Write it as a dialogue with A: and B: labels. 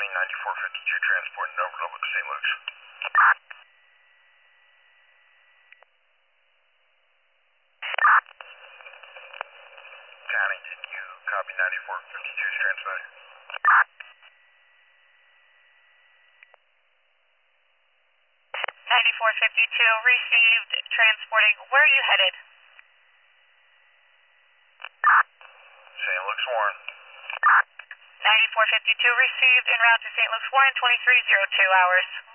A: County 9452 transport Nova Lubbock, St. Luke's. County, can you copy 9452's transmitter?
B: 9452 received, transporting. Where are you headed?
A: St. Luke's, Warren.
B: 9452 received, en route to St. Luke's, Warren, 2302 hours.